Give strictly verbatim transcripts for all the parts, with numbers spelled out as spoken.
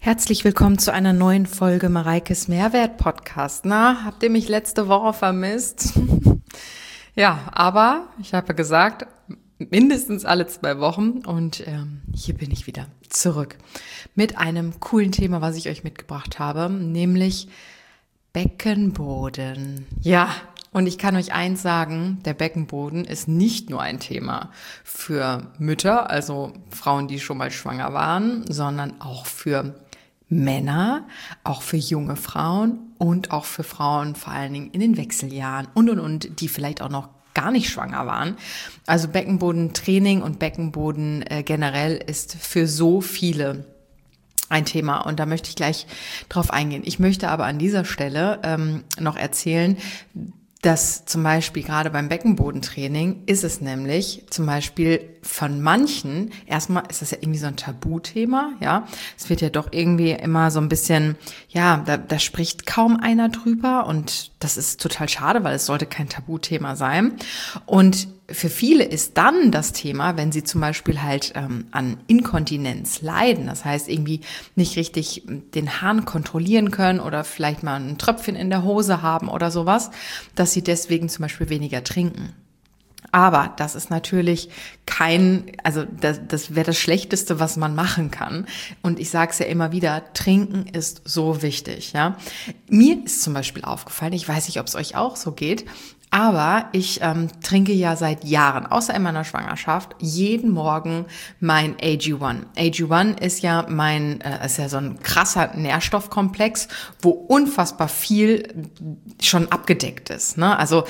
Herzlich willkommen zu einer neuen Folge Mareikes Mehrwert-Podcast. Na, habt ihr mich letzte Woche vermisst? Ja, aber ich habe gesagt, mindestens alle zwei Wochen und ähm, hier bin ich wieder zurück mit einem coolen Thema, was ich euch mitgebracht habe, nämlich Beckenboden. Ja, und ich kann euch eins sagen, der Beckenboden ist nicht nur ein Thema für Mütter, also Frauen, die schon mal schwanger waren, sondern auch für Männer, auch für junge Frauen und auch für Frauen vor allen Dingen in den Wechseljahren und und und, die vielleicht auch noch gar nicht schwanger waren. Also Beckenbodentraining und Beckenboden äh, generell ist für so viele ein Thema und da möchte ich gleich drauf eingehen. Ich möchte aber an dieser Stelle ähm, noch erzählen, dass zum Beispiel gerade beim Beckenbodentraining ist es nämlich zum Beispiel von manchen, erstmal ist das ja irgendwie so ein Tabuthema, ja. Es wird ja doch irgendwie immer so ein bisschen, ja, da, da spricht kaum einer drüber und das ist total schade, weil es sollte kein Tabuthema sein. Und für viele ist dann das Thema, wenn sie zum Beispiel halt ähm, an Inkontinenz leiden, das heißt irgendwie nicht richtig den Hahn kontrollieren können oder vielleicht mal ein Tröpfchen in der Hose haben oder sowas, dass sie deswegen zum Beispiel weniger trinken. Aber das ist natürlich kein, also das, das wäre das Schlechteste, was man machen kann. Und ich sage es ja immer wieder, Trinken ist so wichtig. Ja, mir ist zum Beispiel aufgefallen, ich weiß nicht, ob es euch auch so geht, aber ich ähm, trinke ja seit Jahren, außer in meiner Schwangerschaft, jeden Morgen mein A G eins. A G eins ist ja mein, äh, ist ja so ein krasser Nährstoffkomplex, wo unfassbar viel schon abgedeckt ist. Ne? Also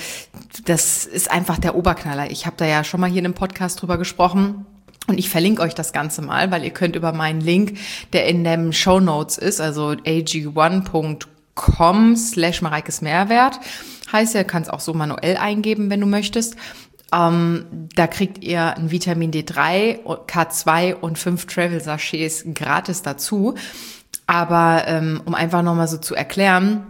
das ist einfach der Oberknaller. Ich habe da ja schon mal hier in einem Podcast drüber gesprochen. Und ich verlinke euch das Ganze mal, weil ihr könnt über meinen Link, der in den Shownotes ist, also a g one punkt com slash Mareikes Mehrwert, heißt ja, kannst auch so manuell eingeben, wenn du möchtest. Ähm, da kriegt ihr ein Vitamin D drei, K zwei und fünf Travel-Sachets gratis dazu. Aber ähm, um einfach nochmal so zu erklären,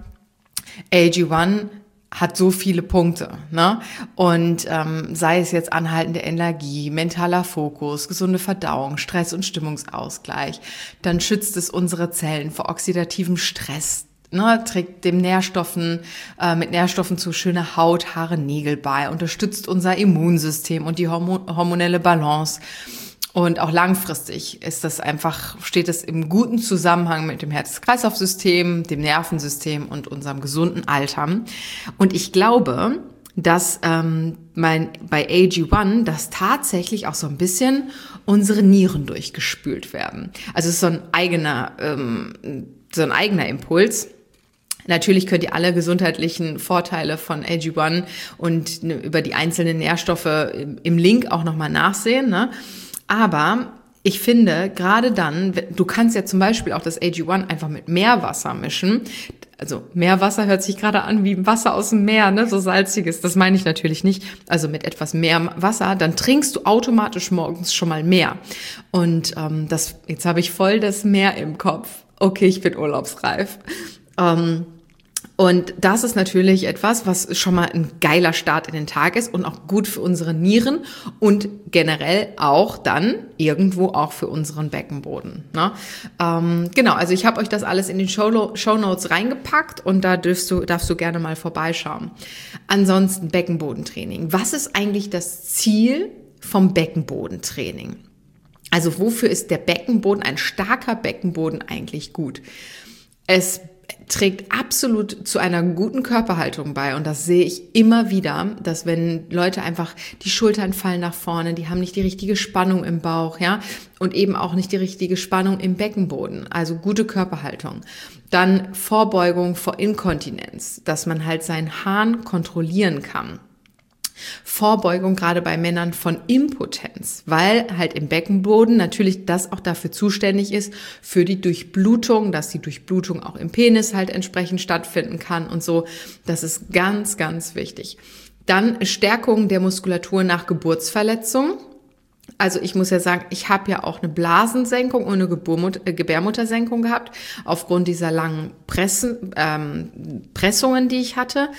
A G eins hat so viele Punkte, ne? Und ähm, sei es jetzt anhaltende Energie, mentaler Fokus, gesunde Verdauung, Stress- und Stimmungsausgleich, dann schützt es unsere Zellen vor oxidativem Stress, ne? Trägt dem Nährstoffen, äh, mit Nährstoffen zu schöner Haut, Haare, Nägel bei, unterstützt unser Immunsystem und die hormo- hormonelle Balance. Und auch langfristig ist das einfach, steht es im guten Zusammenhang mit dem Herz-Kreislauf-System, dem Nervensystem und unserem gesunden Alter. Und ich glaube, dass ähm, mein, bei A G eins, dass tatsächlich auch so ein bisschen unsere Nieren durchgespült werden. Also es ist so ein eigener, ähm, so ein eigener Impuls. Natürlich könnt ihr alle gesundheitlichen Vorteile von A G eins und über die einzelnen Nährstoffe im Link auch nochmal nachsehen, ne? Aber ich finde, gerade dann, du kannst ja zum Beispiel auch das A G eins einfach mit Meerwasser mischen. Also Meerwasser hört sich gerade an wie Wasser aus dem Meer, ne, so salziges. Das meine ich natürlich nicht. Also mit etwas mehr Wasser, dann trinkst du automatisch morgens schon mal mehr. Und ähm, das, jetzt habe ich voll das Meer im Kopf. Okay, ich bin urlaubsreif. Ähm, Und das ist natürlich etwas, was schon mal ein geiler Start in den Tag ist und auch gut für unsere Nieren und generell auch dann irgendwo auch für unseren Beckenboden. Ne? Ähm, genau, also ich habe euch das alles in den Show- Shownotes reingepackt und da darfst du, darfst du gerne mal vorbeischauen. Ansonsten Beckenbodentraining. Was ist eigentlich das Ziel vom Beckenbodentraining? Also wofür ist der Beckenboden, ein starker Beckenboden eigentlich gut? Es trägt absolut zu einer guten Körperhaltung bei und das sehe ich immer wieder, dass wenn Leute einfach, die Schultern fallen nach vorne, die haben nicht die richtige Spannung im Bauch, ja, und eben auch nicht die richtige Spannung im Beckenboden, also gute Körperhaltung. Dann Vorbeugung vor Inkontinenz, dass man halt seinen Harn kontrollieren kann. Vorbeugung gerade bei Männern von Impotenz, weil halt im Beckenboden natürlich das auch dafür zuständig ist, für die Durchblutung, dass die Durchblutung auch im Penis halt entsprechend stattfinden kann und so. Das ist ganz, ganz wichtig. Dann Stärkung der Muskulatur nach Geburtsverletzung. Also ich muss ja sagen, ich habe ja auch eine Blasensenkung und eine Geburmut- äh, Gebärmuttersenkung gehabt, aufgrund dieser langen Pressen, ähm, Pressungen, die ich hatte.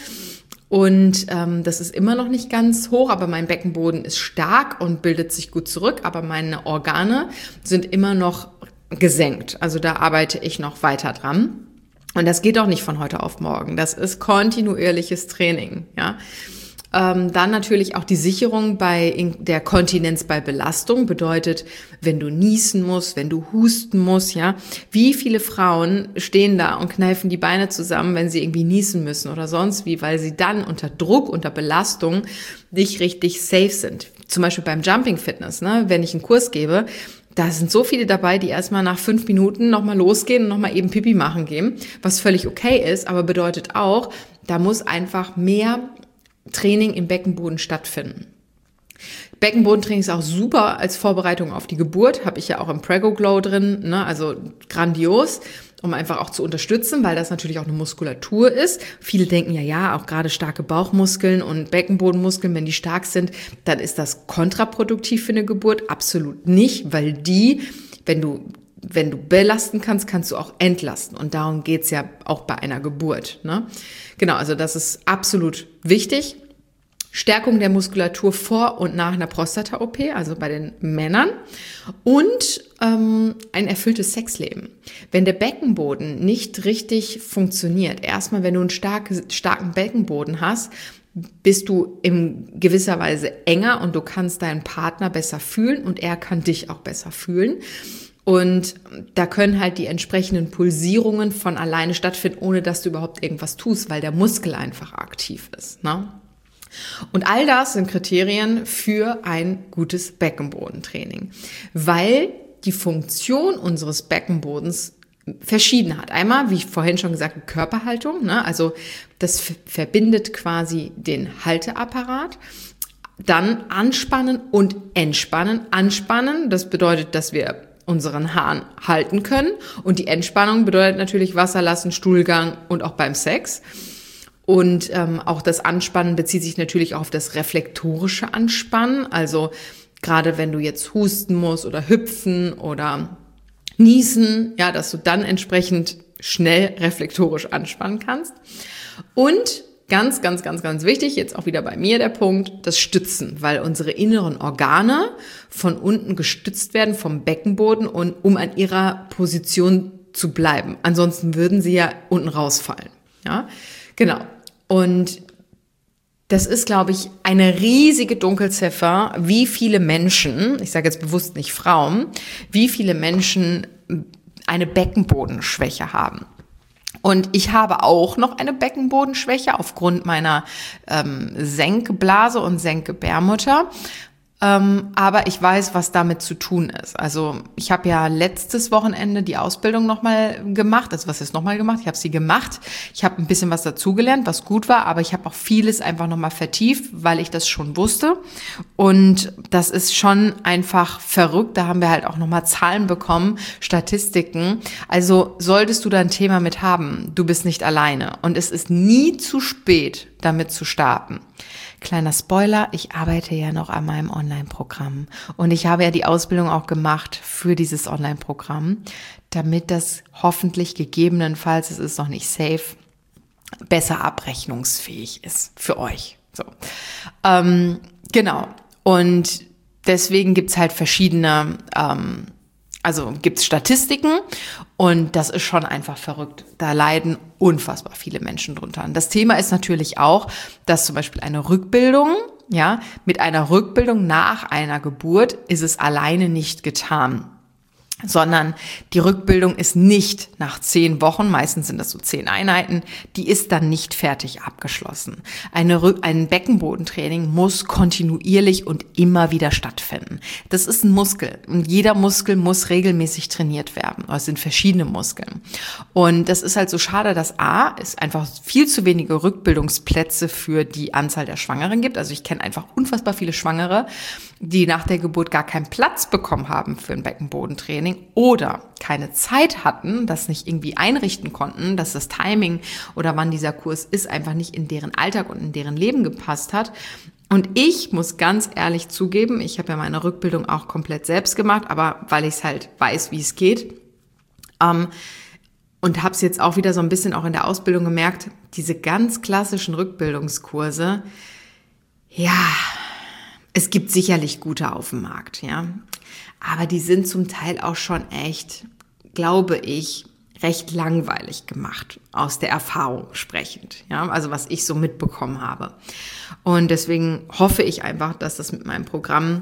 Und ähm, das ist immer noch nicht ganz hoch, aber mein Beckenboden ist stark und bildet sich gut zurück. Aber meine Organe sind immer noch gesenkt. Also da arbeite ich noch weiter dran. Und das geht auch nicht von heute auf morgen. Das ist kontinuierliches Training, ja. Ähm, dann natürlich auch die Sicherung bei der Kontinenz bei Belastung bedeutet, wenn du niesen musst, wenn du husten musst, ja. Wie viele Frauen stehen da und kneifen die Beine zusammen, wenn sie irgendwie niesen müssen oder sonst wie, weil sie dann unter Druck, unter Belastung nicht richtig safe sind. Zum Beispiel beim Jumping Fitness, ne, wenn ich einen Kurs gebe, da sind so viele dabei, die erstmal nach fünf Minuten nochmal losgehen und nochmal eben Pipi machen gehen, was völlig okay ist, aber bedeutet auch, da muss einfach mehr Training im Beckenboden stattfinden. Beckenbodentraining ist auch super als Vorbereitung auf die Geburt, habe ich ja auch im Prego Glow drin, ne? Also grandios, um einfach auch zu unterstützen, weil das natürlich auch eine Muskulatur ist. Viele denken ja, ja, auch gerade starke Bauchmuskeln und Beckenbodenmuskeln, wenn die stark sind, dann ist das kontraproduktiv für eine Geburt. Absolut nicht, weil die, wenn du wenn du belasten kannst, kannst du auch entlasten. Und darum geht's ja auch bei einer Geburt, ne? Genau, also das ist absolut wichtig. Stärkung der Muskulatur vor und nach einer Prostata-O P, also bei den Männern. Und ähm, ein erfülltes Sexleben. Wenn der Beckenboden nicht richtig funktioniert, erstmal, wenn du einen starke, starken Beckenboden hast, bist du in gewisser Weise enger und du kannst deinen Partner besser fühlen und er kann dich auch besser fühlen. Und da können halt die entsprechenden Pulsierungen von alleine stattfinden, ohne dass du überhaupt irgendwas tust, weil der Muskel einfach aktiv ist, ne? Und all das sind Kriterien für ein gutes Beckenbodentraining, weil die Funktion unseres Beckenbodens verschieden hat. Einmal, wie ich vorhin schon gesagt habe, Körperhaltung, ne? Also das f- verbindet quasi den Halteapparat. Dann anspannen und entspannen. Anspannen, das bedeutet, dass wir unseren Hahn halten können. Und die Entspannung bedeutet natürlich Wasser lassen, Stuhlgang und auch beim Sex. Und ähm, auch das Anspannen bezieht sich natürlich auch auf das reflektorische Anspannen. Also gerade wenn du jetzt husten musst oder hüpfen oder niesen, ja, dass du dann entsprechend schnell reflektorisch anspannen kannst. Und ganz, ganz, ganz, ganz wichtig, jetzt auch wieder bei mir der Punkt, das Stützen, weil unsere inneren Organe von unten gestützt werden vom Beckenboden und um an ihrer Position zu bleiben. Ansonsten würden sie ja unten rausfallen. Ja, genau. Und das ist, glaube ich, eine riesige Dunkelziffer, wie viele Menschen, ich sage jetzt bewusst nicht Frauen, wie viele Menschen eine Beckenbodenschwäche haben. Und ich habe auch noch eine Beckenbodenschwäche aufgrund meiner ähm, Senkblase und Senkgebärmutter. Ähm, aber ich weiß, was damit zu tun ist. Also ich habe ja letztes Wochenende die Ausbildung nochmal gemacht. Also was ist nochmal gemacht? Ich habe sie gemacht. Ich habe ein bisschen was dazugelernt, was gut war, aber ich habe auch vieles einfach nochmal vertieft, weil ich das schon wusste. Und das ist schon einfach verrückt. Da haben wir halt auch nochmal Zahlen bekommen, Statistiken. Also solltest du da ein Thema mit haben, du bist nicht alleine. Und es ist nie zu spät, damit zu starten. Kleiner Spoiler, ich arbeite ja noch an meinem Online-Programm und ich habe ja die Ausbildung auch gemacht für dieses Online-Programm, damit das hoffentlich gegebenenfalls, es ist noch nicht safe, besser abrechnungsfähig ist für euch. So, ähm, genau. Und deswegen gibt's halt verschiedene ähm, Also gibt's Statistiken und das ist schon einfach verrückt. Da leiden unfassbar viele Menschen drunter. Und das Thema ist natürlich auch, dass zum Beispiel eine Rückbildung, ja, mit einer Rückbildung nach einer Geburt ist es alleine nicht getan. Sondern die Rückbildung ist nicht nach zehn Wochen, meistens sind das so zehn Einheiten, die ist dann nicht fertig abgeschlossen. Eine Rück-, ein Beckenbodentraining muss kontinuierlich und immer wieder stattfinden. Das ist ein Muskel und jeder Muskel muss regelmäßig trainiert werden. Es sind verschiedene Muskeln. Und das ist halt so schade, dass A, es einfach viel zu wenige Rückbildungsplätze für die Anzahl der Schwangeren gibt. Also ich kenne einfach unfassbar viele Schwangere, die nach der Geburt gar keinen Platz bekommen haben für ein Beckenbodentraining oder keine Zeit hatten, das nicht irgendwie einrichten konnten, dass das Timing oder wann dieser Kurs ist, einfach nicht in deren Alltag und in deren Leben gepasst hat. Und ich muss ganz ehrlich zugeben, ich habe ja meine Rückbildung auch komplett selbst gemacht, aber weil ich es halt weiß, wie es geht, ähm, und habe es jetzt auch wieder so ein bisschen auch in der Ausbildung gemerkt, diese ganz klassischen Rückbildungskurse, ja, es gibt sicherlich gute auf dem Markt, ja. Aber die sind zum Teil auch schon echt glaube ich, recht langweilig gemacht, aus der Erfahrung sprechend, ja, also was ich so mitbekommen habe. Und deswegen hoffe ich einfach, dass das mit meinem Programm,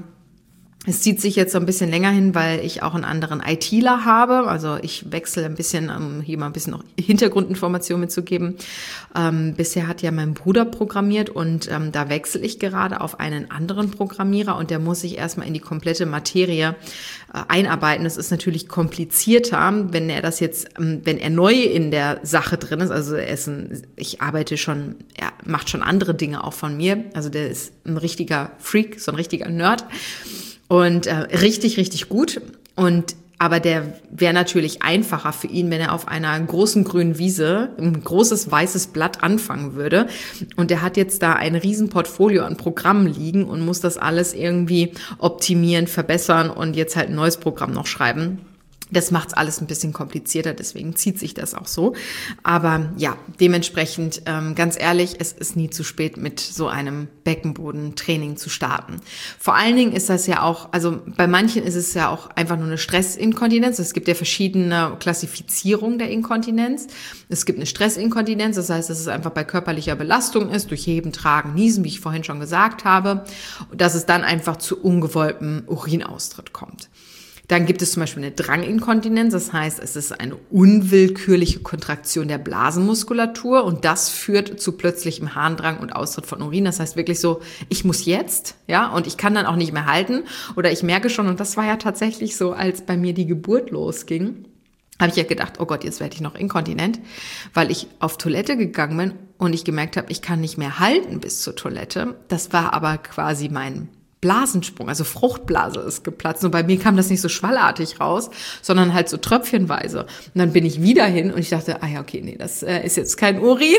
es zieht sich jetzt so ein bisschen länger hin, weil ich auch einen anderen ITler habe. Also ich wechsle ein bisschen, um hier mal ein bisschen noch Hintergrundinformationen mitzugeben. Ähm, bisher hat ja mein Bruder programmiert und ähm, da wechsle ich gerade auf einen anderen Programmierer und der muss sich erstmal in die komplette Materie äh, einarbeiten. Das ist natürlich komplizierter, wenn er das jetzt, ähm, wenn er neu in der Sache drin ist. Also er ist ein, ich arbeite schon, er macht schon andere Dinge auch von mir. Also der ist ein richtiger Freak, so ein richtiger Nerd. Und äh, richtig, richtig gut. Und aber der wäre natürlich einfacher für ihn, wenn er auf einer großen grünen Wiese ein großes weißes Blatt anfangen würde. Und er hat jetzt da ein riesen Portfolio an Programmen liegen und muss das alles irgendwie optimieren, verbessern und jetzt halt ein neues Programm noch schreiben. Das macht's alles ein bisschen komplizierter, deswegen zieht sich das auch so. Aber ja, dementsprechend, ähm, ganz ehrlich, es ist nie zu spät, mit so einem Beckenbodentraining zu starten. Vor allen Dingen ist das ja auch, also bei manchen ist es ja auch einfach nur eine Stressinkontinenz. Es gibt ja verschiedene Klassifizierungen der Inkontinenz. Es gibt eine Stressinkontinenz, das heißt, dass es einfach bei körperlicher Belastung ist, durch Heben, Tragen, Niesen, wie ich vorhin schon gesagt habe, und dass es dann einfach zu ungewolltem Urinaustritt kommt. Dann gibt es zum Beispiel eine Dranginkontinenz, das heißt, es ist eine unwillkürliche Kontraktion der Blasenmuskulatur und das führt zu plötzlichem Harndrang und Austritt von Urin. Das heißt wirklich so, ich muss jetzt, ja, und ich kann dann auch nicht mehr halten oder ich merke schon, und das war ja tatsächlich so, als bei mir die Geburt losging, habe ich ja gedacht, oh Gott, jetzt werde ich noch inkontinent, weil ich auf Toilette gegangen bin und ich gemerkt habe, ich kann nicht mehr halten bis zur Toilette. Das war aber quasi mein Blasensprung, also Fruchtblase ist geplatzt. Und bei mir kam das nicht so schwallartig raus, sondern halt so tröpfchenweise. Und dann bin ich wieder hin und ich dachte, ah ja, okay, nee, das äh, ist jetzt kein Urin.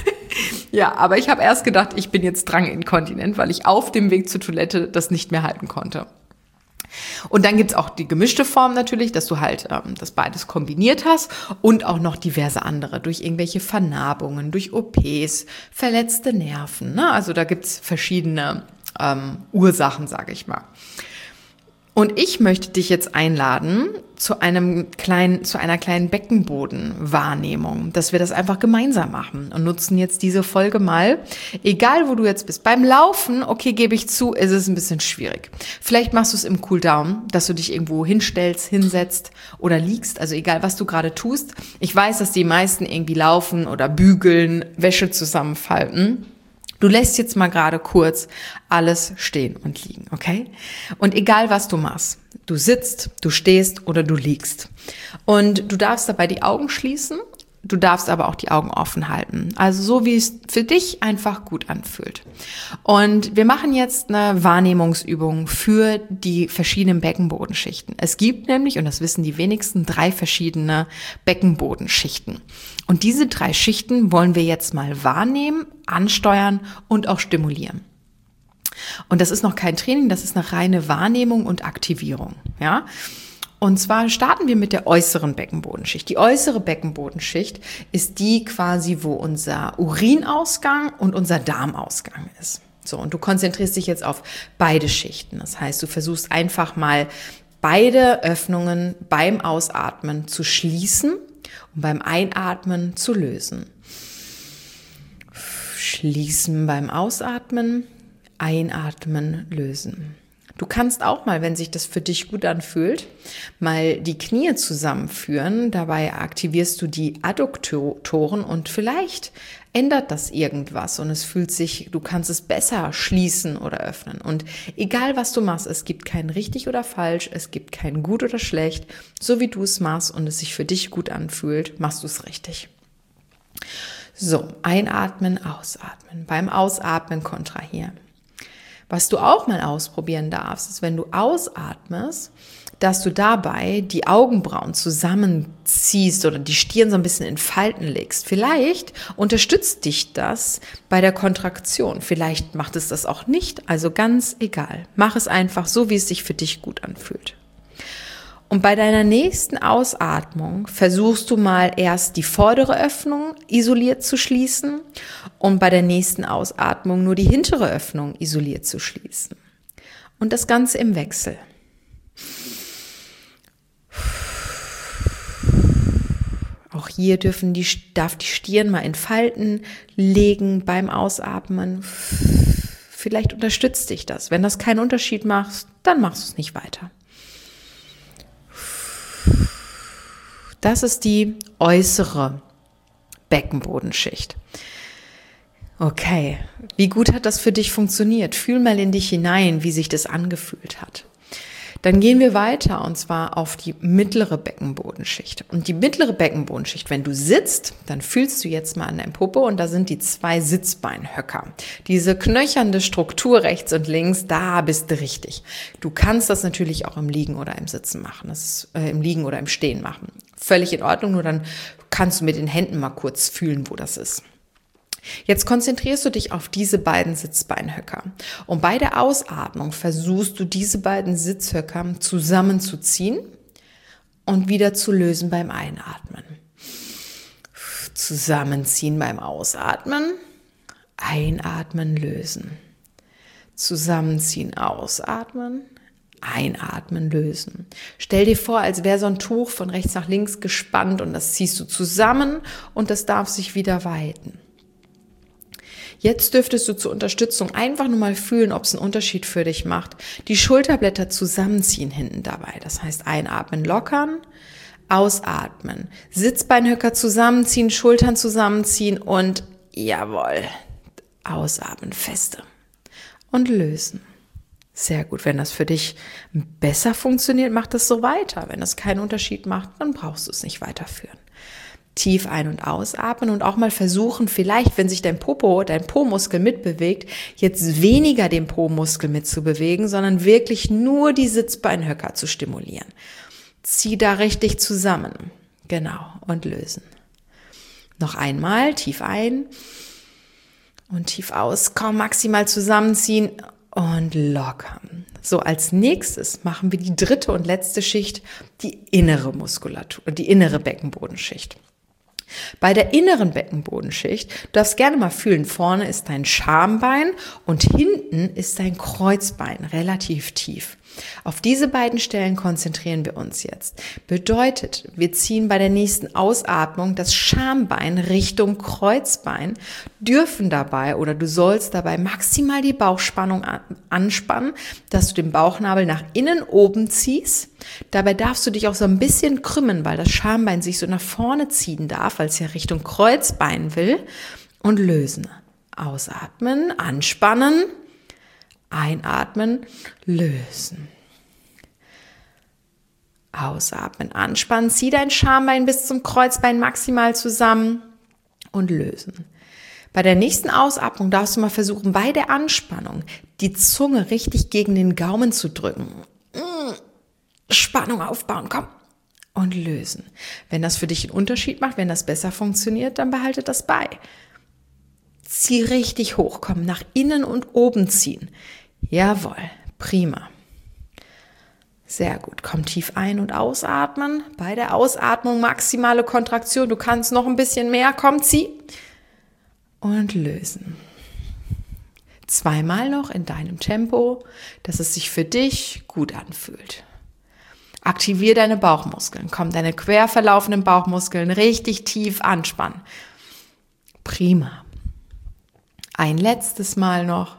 Ja, aber ich habe erst gedacht, ich bin jetzt dranginkontinent, weil ich auf dem Weg zur Toilette das nicht mehr halten konnte. Und dann gibt's auch die gemischte Form natürlich, dass du halt ähm, das beides kombiniert hast und auch noch diverse andere, durch irgendwelche Vernarbungen, durch O Ps, verletzte Nerven, ne? Also da gibt's verschiedene ähm, Ursachen, sage ich mal. Und ich möchte dich jetzt einladen zu einem kleinen, zu einer kleinen Beckenbodenwahrnehmung, dass wir das einfach gemeinsam machen und nutzen jetzt diese Folge mal, egal wo du jetzt bist. Beim Laufen, okay, gebe ich zu, ist es ein bisschen schwierig. Vielleicht machst du es im Cooldown, dass du dich irgendwo hinstellst, hinsetzt oder liegst, also egal, was du gerade tust. Ich weiß, dass die meisten irgendwie laufen oder bügeln, Wäsche zusammenfalten. Du lässt jetzt mal gerade kurz alles stehen und liegen, okay? Und egal, was du machst, du sitzt, du stehst oder du liegst. Und du darfst dabei die Augen schließen, du darfst aber auch die Augen offen halten. Also so, wie es für dich einfach gut anfühlt. Und wir machen jetzt eine Wahrnehmungsübung für die verschiedenen Beckenbodenschichten. Es gibt nämlich, und das wissen die wenigsten, drei verschiedene Beckenbodenschichten. Und diese drei Schichten wollen wir jetzt mal wahrnehmen, ansteuern und auch stimulieren. Und das ist noch kein Training, das ist eine reine Wahrnehmung und Aktivierung, ja? Und zwar starten wir mit der äußeren Beckenbodenschicht. Die äußere Beckenbodenschicht ist die quasi, wo unser Urinausgang und unser Darmausgang ist. So, und du konzentrierst dich jetzt auf beide Schichten. Das heißt, du versuchst einfach mal beide Öffnungen beim Ausatmen zu schließen und beim Einatmen zu lösen. Schließen beim Ausatmen, einatmen, lösen. Du kannst auch mal, wenn sich das für dich gut anfühlt, mal die Knie zusammenführen. Dabei aktivierst du die Adduktoren und vielleicht ändert das irgendwas und es fühlt sich, du kannst es besser schließen oder öffnen. Und egal, was du machst, es gibt kein richtig oder falsch, es gibt kein gut oder schlecht. So wie du es machst und es sich für dich gut anfühlt, machst du es richtig. So, einatmen, ausatmen. Beim Ausatmen kontrahieren. Was du auch mal ausprobieren darfst, ist, wenn du ausatmest, dass du dabei die Augenbrauen zusammenziehst oder die Stirn so ein bisschen in Falten legst. Vielleicht unterstützt dich das bei der Kontraktion. Vielleicht macht es das auch nicht, also ganz egal. Mach es einfach so, wie es sich für dich gut anfühlt. Und bei deiner nächsten Ausatmung versuchst du mal erst die vordere Öffnung isoliert zu schließen und bei der nächsten Ausatmung nur die hintere Öffnung isoliert zu schließen. Und das Ganze im Wechsel. hier dürfen die, darf die Stirn mal in Falten legen beim Ausatmen. Vielleicht unterstützt dich das. Wenn das keinen Unterschied macht, dann machst du es nicht weiter. Das ist die äußere Beckenbodenschicht. Okay, wie gut hat das für dich funktioniert? Fühl mal in dich hinein, wie sich das angefühlt hat. Dann gehen wir weiter und zwar auf die mittlere Beckenbodenschicht. Und die mittlere Beckenbodenschicht, wenn du sitzt, dann fühlst du jetzt mal an deinem Popo und da sind die zwei Sitzbeinhöcker. Diese knöchernde Struktur rechts und links, da bist du richtig. Du kannst das natürlich auch im Liegen oder im Sitzen machen, das ist, äh, im Liegen oder im Stehen machen. Völlig in Ordnung, nur dann kannst du mit den Händen mal kurz fühlen, wo das ist. Jetzt konzentrierst du dich auf diese beiden Sitzbeinhöcker und bei der Ausatmung versuchst du diese beiden Sitzhöcker zusammenzuziehen und wieder zu lösen beim Einatmen. Zusammenziehen beim Ausatmen, einatmen, lösen. Zusammenziehen, ausatmen, einatmen, lösen. Stell dir vor, als wäre so ein Tuch von rechts nach links gespannt und das ziehst du zusammen und das darf sich wieder weiten. Jetzt dürftest du zur Unterstützung einfach nur mal fühlen, ob es einen Unterschied für dich macht. Die Schulterblätter zusammenziehen hinten dabei. Das heißt, einatmen, lockern, ausatmen. Sitzbeinhöcker zusammenziehen, Schultern zusammenziehen und jawohl, ausatmen, feste und lösen. Sehr gut. Wenn das für dich besser funktioniert, mach das so weiter. Wenn das keinen Unterschied macht, dann brauchst du es nicht weiterführen. Tief ein- und ausatmen und auch mal versuchen, vielleicht, wenn sich dein Popo, dein Po-Muskel mitbewegt, jetzt weniger den Po-Muskel mitzubewegen, sondern wirklich nur die Sitzbeinhöcker zu stimulieren. Zieh da richtig zusammen. Genau. Und lösen. Noch einmal tief ein und tief aus. Kaum maximal zusammenziehen und lockern. So, als nächstes machen wir die dritte und letzte Schicht, die innere Muskulatur, die innere Beckenbodenschicht. Bei der inneren Beckenbodenschicht, du darfst gerne mal fühlen, vorne ist dein Schambein und hinten ist dein Kreuzbein relativ tief. Auf diese beiden Stellen konzentrieren wir uns jetzt. Bedeutet, wir ziehen bei der nächsten Ausatmung das Schambein Richtung Kreuzbein, dürfen dabei oder du sollst dabei maximal die Bauchspannung anspannen, dass du den Bauchnabel nach innen oben ziehst. Dabei darfst du dich auch so ein bisschen krümmen, weil das Schambein sich so nach vorne ziehen darf, weil es ja Richtung Kreuzbein will, und lösen. Ausatmen, anspannen. Einatmen, lösen. Ausatmen, anspannen. Zieh dein Schambein bis zum Kreuzbein maximal zusammen und lösen. Bei der nächsten Ausatmung darfst du mal versuchen, bei der Anspannung die Zunge richtig gegen den Gaumen zu drücken. Spannung aufbauen, komm. Und lösen. Wenn das für dich einen Unterschied macht, wenn das besser funktioniert, dann behalte das bei. Zieh richtig hoch, komm, nach innen und oben ziehen. Jawohl, prima. Sehr gut, komm tief ein- und ausatmen. Bei der Ausatmung maximale Kontraktion, du kannst noch ein bisschen mehr, komm, zieh. Und lösen. Zweimal noch in deinem Tempo, dass es sich für dich gut anfühlt. Aktivier deine Bauchmuskeln, komm, deine quer verlaufenden Bauchmuskeln richtig tief anspannen. Prima. Ein letztes Mal noch.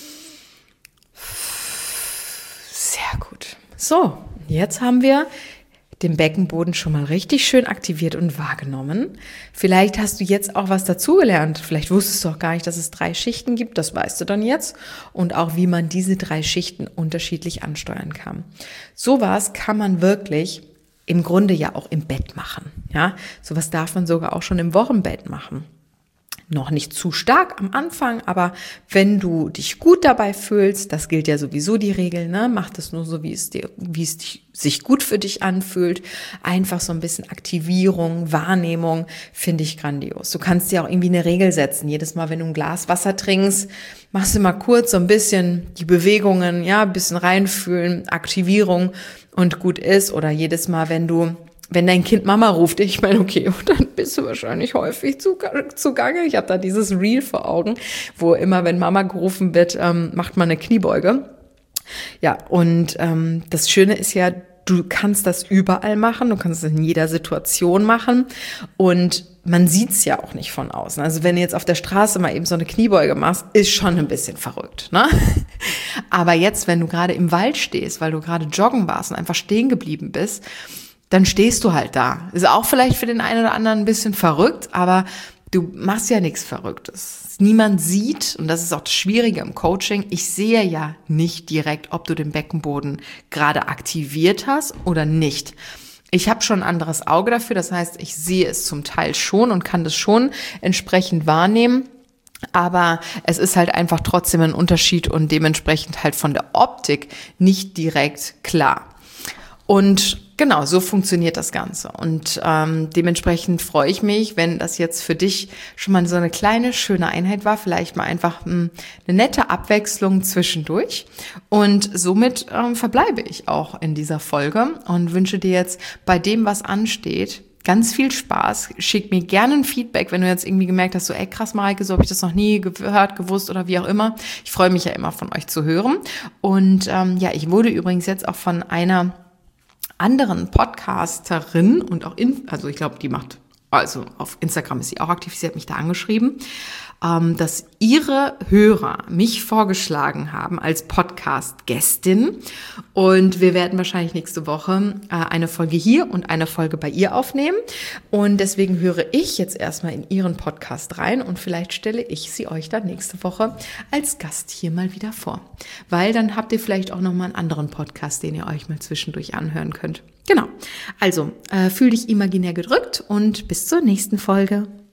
Sehr gut. So, jetzt haben wir den Beckenboden schon mal richtig schön aktiviert und wahrgenommen. Vielleicht hast du jetzt auch was dazugelernt. Vielleicht wusstest du auch gar nicht, dass es drei Schichten gibt. Das weißt du dann jetzt. Und auch, wie man diese drei Schichten unterschiedlich ansteuern kann. Sowas kann man wirklich im Grunde ja auch im Bett machen. Ja, sowas darf man sogar auch schon im Wochenbett machen. Noch nicht zu stark am Anfang, aber wenn du dich gut dabei fühlst, das gilt ja sowieso die Regel, ne? Mach das nur so, wie es dir, wie es dich, sich gut für dich anfühlt. Einfach so ein bisschen Aktivierung, Wahrnehmung, finde ich grandios. Du kannst dir auch irgendwie eine Regel setzen. Jedes Mal, wenn du ein Glas Wasser trinkst, machst du mal kurz so ein bisschen die Bewegungen, ja, ein bisschen reinfühlen, Aktivierung und gut ist. Oder jedes Mal, wenn du Wenn dein Kind Mama ruft, ich meine, okay, dann bist du wahrscheinlich häufig zugange. Ich habe da dieses Reel vor Augen, wo immer, wenn Mama gerufen wird, ähm, macht man eine Kniebeuge. Ja, und ähm, das Schöne ist ja, du kannst das überall machen, du kannst es in jeder Situation machen und man sieht's ja auch nicht von außen. Also wenn du jetzt auf der Straße mal eben so eine Kniebeuge machst, ist schon ein bisschen verrückt, ne? Aber jetzt, wenn du gerade im Wald stehst, weil du gerade joggen warst und einfach stehen geblieben bist, dann stehst du halt da. Ist auch vielleicht für den einen oder anderen ein bisschen verrückt, aber du machst ja nichts Verrücktes. Niemand sieht, und das ist auch das Schwierige im Coaching, ich sehe ja nicht direkt, ob du den Beckenboden gerade aktiviert hast oder nicht. Ich habe schon ein anderes Auge dafür, das heißt, ich sehe es zum Teil schon und kann das schon entsprechend wahrnehmen. Aber es ist halt einfach trotzdem ein Unterschied und dementsprechend halt von der Optik nicht direkt klar. Und genau, so funktioniert das Ganze. Und ähm, dementsprechend freue ich mich, wenn das jetzt für dich schon mal so eine kleine, schöne Einheit war. Vielleicht mal einfach mh, eine nette Abwechslung zwischendurch. Und somit ähm, verbleibe ich auch in dieser Folge und wünsche dir jetzt bei dem, was ansteht, ganz viel Spaß. Schick mir gerne ein Feedback, wenn du jetzt irgendwie gemerkt hast, so ey krass Mareike, so habe ich das noch nie gehört, gewusst oder wie auch immer. Ich freue mich ja immer von euch zu hören. Und ähm, ja, ich wurde übrigens jetzt auch von einer anderen Podcasterin und auch, in, also ich glaube, die macht, also auf Instagram ist sie auch aktiv, sie hat mich da angeschrieben, ähm, dass ihre Hörer mich vorgeschlagen haben als Podcast-Gästin und wir werden wahrscheinlich nächste Woche äh, eine Folge hier und eine Folge bei ihr aufnehmen und deswegen höre ich jetzt erstmal in ihren Podcast rein und vielleicht stelle ich sie euch dann nächste Woche als Gast hier mal wieder vor, weil dann habt ihr vielleicht auch nochmal einen anderen Podcast, den ihr euch mal zwischendurch anhören könnt. Genau, also äh, fühl dich imaginär gedrückt und bis zur nächsten Folge.